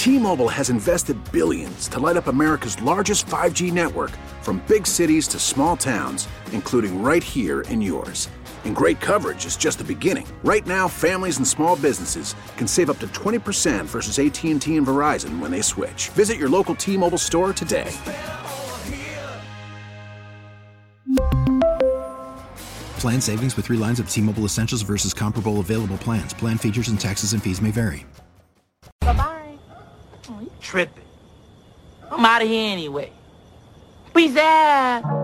T-Mobile has invested billions to light up America's largest 5G network, from big cities to small towns, including right here in yours. And great coverage is just the beginning. Right now, families and small businesses can save up to 20% versus AT&T and Verizon when they switch. Visit your local T-Mobile store today. Plan savings with 3 lines of T-Mobile Essentials versus comparable available plans. Plan features and taxes and fees may vary. Bye-bye. Oh, you tripping. I'm out of here anyway. Peace out.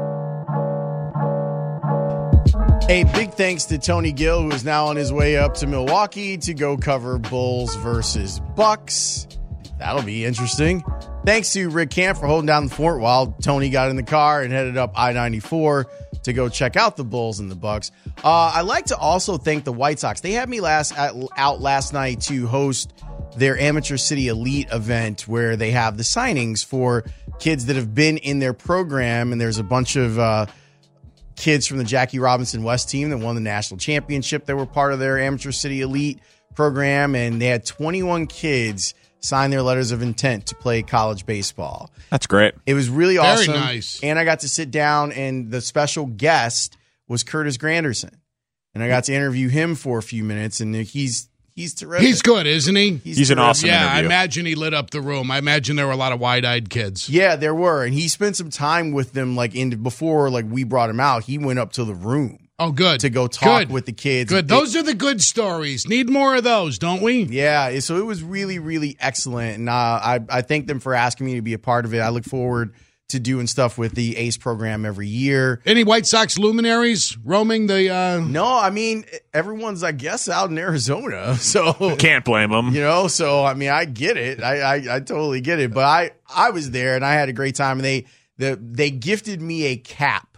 A big thanks to Tony Gill, who is now on his way up to Milwaukee to go cover Bulls versus Bucks. That'll be interesting. Thanks to Rick Camp for holding down the fort while Tony got in the car and headed up I-94 to go check out the Bulls and the Bucks. I'd like to also thank the White Sox. They had me out last night to host their Amateur City Elite event, where they have the signings for kids that have been in their program, and there's a bunch of kids from the Jackie Robinson West team that won the national championship that were part of their Amateur City Elite program, and they had 21 kids sign their letters of intent to play college baseball. That's great. It was really awesome. Very nice. And I got to sit down, and the special guest was Curtis Granderson. And I got to interview him for a few minutes, and he's terrific. He's good, isn't he? He's an awesome Yeah, interview. I imagine he lit up the room. I imagine there were a lot of wide-eyed kids. Yeah, there were. And he spent some time with them before we brought him out. He went up to the room. Oh, good. To go talk with the kids. Good. Those are the good stories. Need more of those, don't we? Yeah, so it was really, really excellent. And I thank them for asking me to be a part of it. I look forward to doing stuff with the ACE program every year. Any White Sox luminaries roaming the... No, I mean, everyone's, I guess, out in Arizona. So Can't blame them. So, I mean, I get it. I totally get it. But I was there, and I had a great time. And they gifted me a cap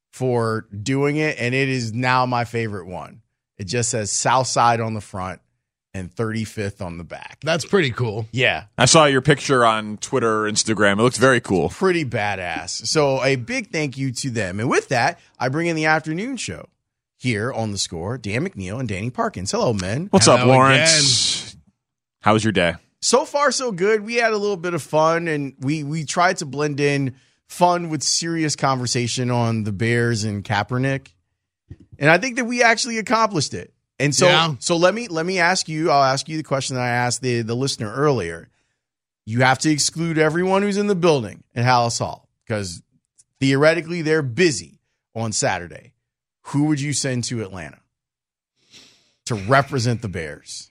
for doing it, and it is now my favorite one. It just says Southside on the front and 35th on the back. That's pretty cool. Yeah. I saw your picture on Twitter, Instagram. It looks very cool. Pretty badass. So a big thank you to them. And with that, I bring in the afternoon show here on The Score, Dan McNeil and Danny Parkins. Hello, men. What's up, Lawrence? Again. How was your day? So far, so good. We had a little bit of fun, and we tried to blend in fun with serious conversation on the Bears and Kaepernick. And I think that we actually accomplished it. And so let me ask you, I'll ask you the question that I asked the listener earlier. You have to exclude everyone who's in the building at Hallis Hall, because theoretically they're busy on Saturday. Who would you send to Atlanta to represent the Bears?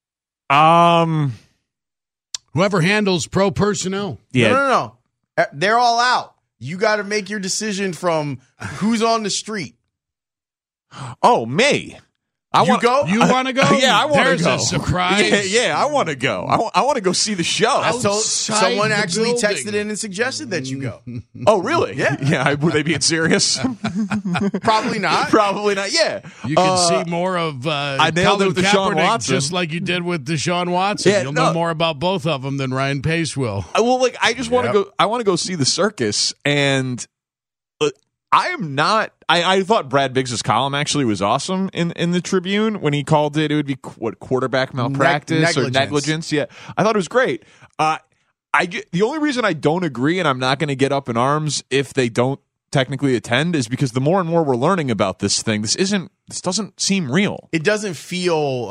Whoever handles pro personnel. Yeah. No. They're all out. You got to make your decision from who's on the street. Oh, me. You want to go? Yeah, I want to go. There's a surprise. Yeah, I want to go. I want to go see the show. Someone actually texted in and suggested that you go. Oh, really? Yeah. Were they being serious? Probably not. Probably not. Yeah. You can see more of I nailed it Colin with Deshaun Kaepernick, Watson. just like you did with Deshaun Watson. Yeah, You'll know more about both of them than Ryan Pace will. Well, I just want to go. I want to go see the circus, and I am not. I thought Brad Biggs' column actually was awesome in the Tribune when he called it. It would be quarterback malpractice or negligence. Yeah, I thought it was great. The only reason I don't agree, and I'm not going to get up in arms if they don't technically attend, is because the more and more we're learning about this thing, this doesn't seem real. It doesn't feel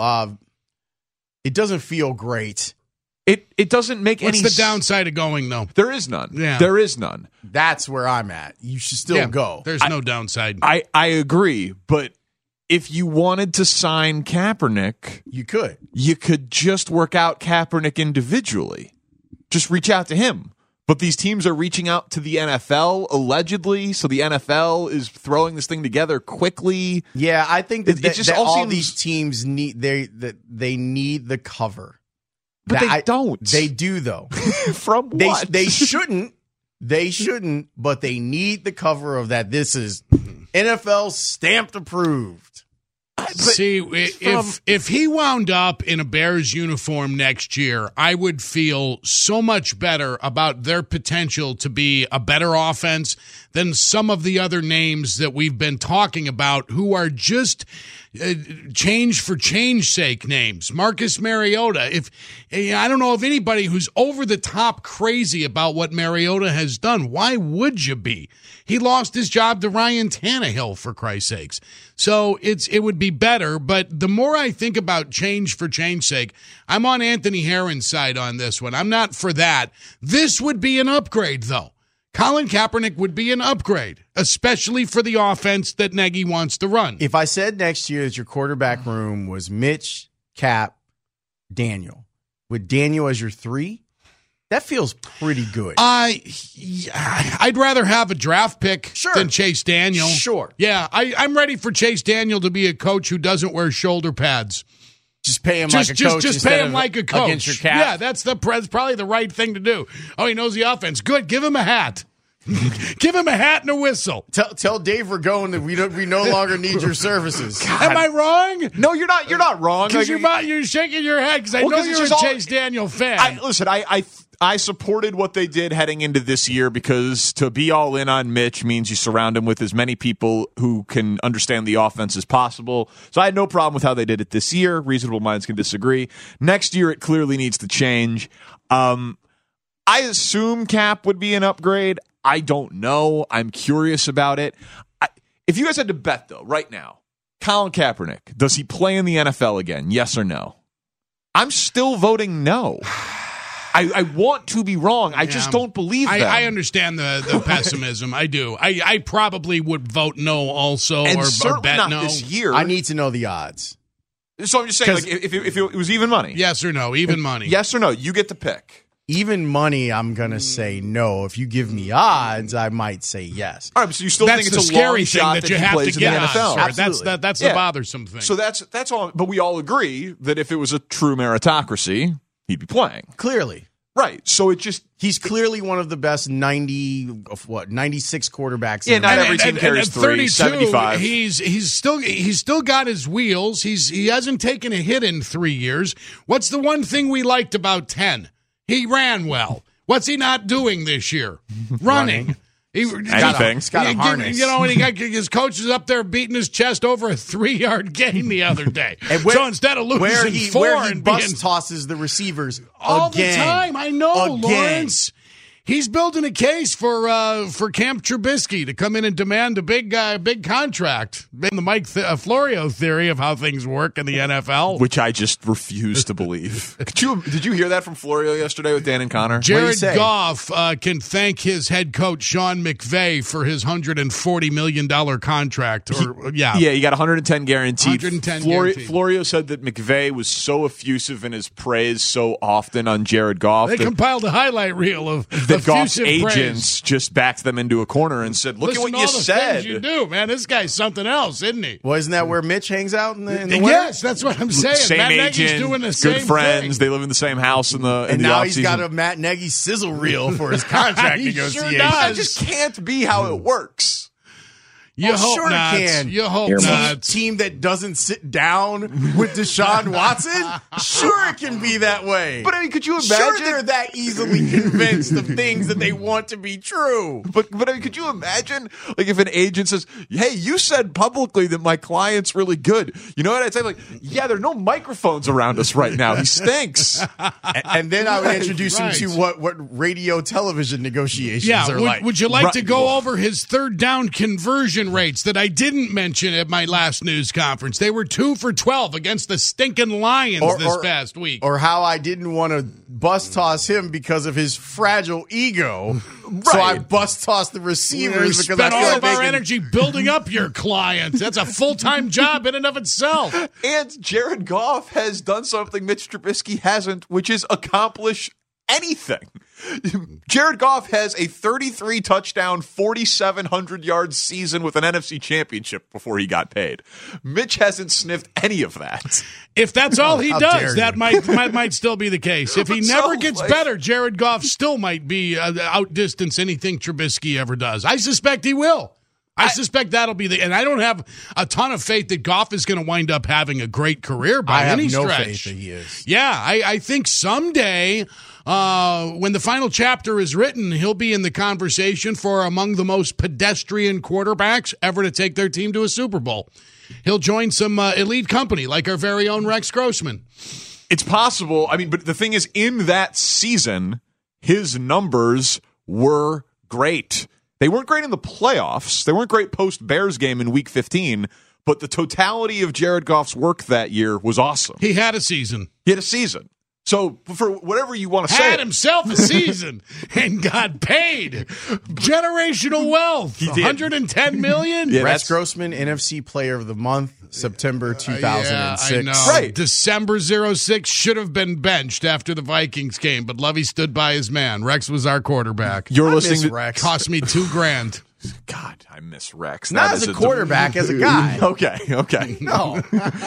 great. It doesn't make any. What's the downside of going, though? There is none. Yeah. There is none. That's where I'm at. You should still go. There's no downside. I agree, but if you wanted to sign Kaepernick, you could. You could just work out Kaepernick individually. Just reach out to him. But these teams are reaching out to the NFL, allegedly, so the NFL is throwing this thing together quickly. Yeah, I think that all seems... these teams need they need the cover. But they don't. They do, though. From what? They shouldn't. They shouldn't, but they need the cover of that. This is NFL stamped approved. See, if he wound up in a Bears uniform next year, I would feel so much better about their potential to be a better offense than some of the other names that we've been talking about who are just change for change sake names. Marcus Mariota. I don't know of anybody who's over the top crazy about what Mariota has done. Why would you be? He lost his job to Ryan Tannehill, for Christ's sakes. So it would be better, but the more I think about change for change sake, I'm on Anthony Herron's side on this one. I'm not for that. This would be an upgrade, though. Colin Kaepernick would be an upgrade, especially for the offense that Nagy wants to run. If I said next year that your quarterback room was Mitch, Cap, Daniel, with Daniel as your 3, that feels pretty good. I'd rather have a draft pick than Chase Daniel. Sure. Yeah, I'm ready for Chase Daniel to be a coach who doesn't wear shoulder pads. Just pay him like a coach. Just pay him like a coach. Against your cap. Yeah, that's probably the right thing to do. Oh, he knows the offense. Good. Give him a hat. Give him a hat and a whistle. Tell Dave Ragone that we no longer need your services. Am I wrong? No, you're not. You're not wrong. Because you're shaking your head because I know you're a Chase Daniel fan. Listen, I supported what they did heading into this year because to be all in on Mitch means you surround him with as many people who can understand the offense as possible. So I had no problem with how they did it this year. Reasonable minds can disagree. Next year, it clearly needs to change. I assume Cap would be an upgrade. I don't know. I'm curious about it. If you guys had to bet, though, right now, Colin Kaepernick, does he play in the NFL again? Yes or no? I'm still voting no. I want to be wrong. I just don't believe that. I understand the pessimism. I do. I probably would vote no also, and or bet not no. this year. I need to know the odds. So I'm just saying, like, if it was even money. Yes or no, even money. Yes or no, you get to pick. Even money, I'm going to say no. If you give me odds, I might say yes. All right, so you still that's think it's the a scary long thing shot that you he have plays to get in the NFL. Absolutely. That's the bothersome thing. So that's all. But we all agree that if it was a true meritocracy, he'd be playing. Clearly. Right. So it just he's clearly one of the best 96 quarterbacks. Yeah, not every team carries 375. He's still got his wheels. He hasn't taken a hit in 3 years. What's the one thing we liked about 10? He ran well. What's he not doing this year? Running. He's got a harness. You know, and he got his coach is up there beating his chest over a 3-yard gain the other day. So instead of losing where he and bus tosses the receivers all again, the time. I know, again. Lawrence. He's building a case for Camp Trubisky to come in and demand a big contract. In the Mike Florio theory of how things work in the NFL, which I just refuse to believe. Did you hear that from Florio yesterday with Dan and Connor? Jared Goff can thank his head coach Sean McVay for his $140 million contract. He got 110 guaranteed. 110 guaranteed. Florio said that McVay was so effusive in his praise so often on Jared Goff. They compiled a highlight reel of Goff's agents just backed them into a corner and said, "Look at what you said." You do, man. This guy's something else, isn't he? Well, isn't that where Mitch hangs out in the Yes, that's what I'm saying. Same Matt agent, Nagy's doing the same good friends. thing. They live in the same house in the. And the now off-season. He's got a Matt Nagy sizzle reel for his contract negotiations. Sure that just can't be how it works. You hope sure not. It can. You hope not. Team that doesn't sit down with Deshaun Watson? Sure it can be that way. But I mean, could you imagine? Sure they're that easily convinced of things that they want to be true. But I mean, could you imagine, like, if an agent says, "Hey, you said publicly that my client's really good." You know what I'd say? Like, yeah, there are no microphones around us right now. He stinks. And then I would introduce him to what radio television negotiations are like. Would you like to go over his third down conversion rates that I didn't mention at my last news conference? They were 2 for 12 against the stinking Lions this past week. Or how I didn't want to bus toss him because of his fragile ego. Right. So I bus tossed the receivers because spent I feel all like of our energy building up your client. That's a full-time job in and of itself. And Jared Goff has done something Mitch Trubisky hasn't, which is accomplish anything. Jared Goff has a 33-touchdown, 4,700-yard season with an NFC championship before he got paid. Mitch hasn't sniffed any of that. If that's all he does, that might still be the case. If he never gets better, Jared Goff still might be outdistance anything Trubisky ever does. I suspect he will. I suspect that'll be and I don't have a ton of faith that Goff is going to wind up having a great career by any stretch. I have no faith that he is. Yeah, I think someday when the final chapter is written, he'll be in the conversation for among the most pedestrian quarterbacks ever to take their team to a Super Bowl. he'll join some elite company like our very own Rex Grossman. It's possible. I mean, but the thing is, in that season, his numbers were great. They weren't great in the playoffs. They weren't great post-Bears game in Week 15, but the totality of Jared Goff's work that year was awesome. He had a season. So for whatever you want to say. Had himself a season and got paid. Generational wealth. $110 million. Yeah, Rex Grossman, NFC Player of the Month, September 2006. I know. Right. December 06 should have been benched after the Vikings game, but Lovey stood by his man. Rex was our quarterback. You're I listening miss to Rex. Cost me $2,000. God, I miss Rex. Not That as is a quarterback, as a guy. Okay. No.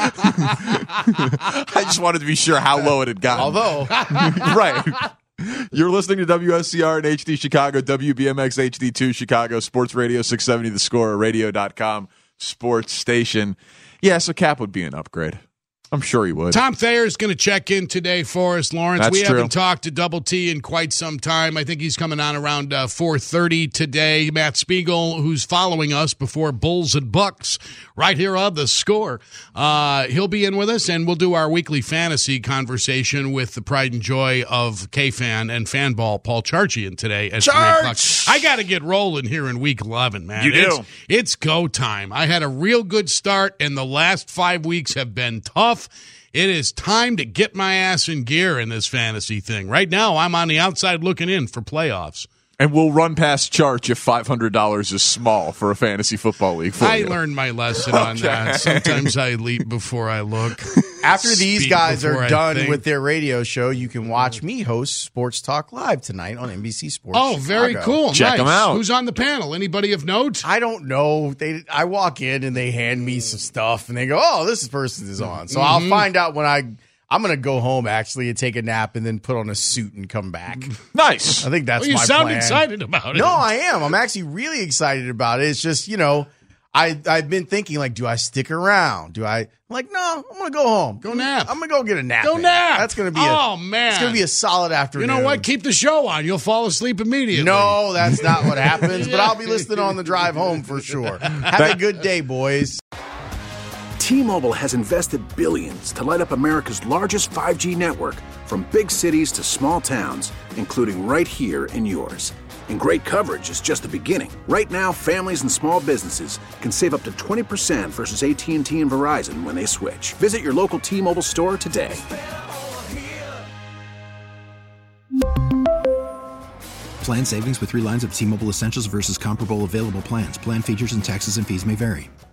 I just wanted to be sure how low it had gotten. Although, Right. You're listening to WSCR in HD Chicago, WBMX HD2 Chicago, Sports Radio 670 The Score, radio.com sports station. Yeah, so Cap would be an upgrade. I'm sure he would. Tom Thayer is going to check in today for us, Lawrence. That's we true. haven't talked to Double T in quite some time. I think he's coming on around 4:30 today. Matt Spiegel, who's following us before Bulls and Bucks, right here on The Score. He'll be in with us, and we'll do our weekly fantasy conversation with the pride and joy of K-Fan and Fanball, Paul Charchian, today at 3 o'clock. I got to get rolling here in Week 11, man. You do. It's go time. I had a real good start, and the last 5 weeks have been tough. It is time to get my ass in gear in this fantasy thing. Right now, I'm on the outside looking in for playoffs. And we'll run past Charch if $500 is small for a fantasy football league for you. I learned my lesson on that. Sometimes I leap before I look. after these Speak guys before are I done think. with their radio show, you can watch me host Sports Talk Live tonight on NBC Sports. Oh, very Chicago. cool. Check 'em out. Who's on the panel? Anybody of note? I don't know. I walk in and they hand me some stuff and they go, "Oh, this person is on." So I'll find out when I'm going to go home actually and take a nap and then put on a suit and come back. Nice. I think that's Well, you my sound plan. excited about it. No, I am. I'm actually really excited about it. It's just, I've been thinking, like, do I stick around? I'm like, no, I'm going to go home. Go nap. I'm going to go get a nap. Go in. nap. That's going to be man. It's going to be a solid afternoon. You know what? Keep the show on. You'll fall asleep immediately. No, that's not what happens, but I'll be listening on the drive home for sure. Have a good day, boys. T-Mobile has invested billions to light up America's largest 5G network, from big cities to small towns, including right here in yours. And great coverage is just the beginning. Right now, families and small businesses can save up to 20% versus AT&T and Verizon when they switch. Visit your local T-Mobile store today. Plan savings with 3 lines of T-Mobile Essentials versus comparable available plans. Plan features and taxes and fees may vary.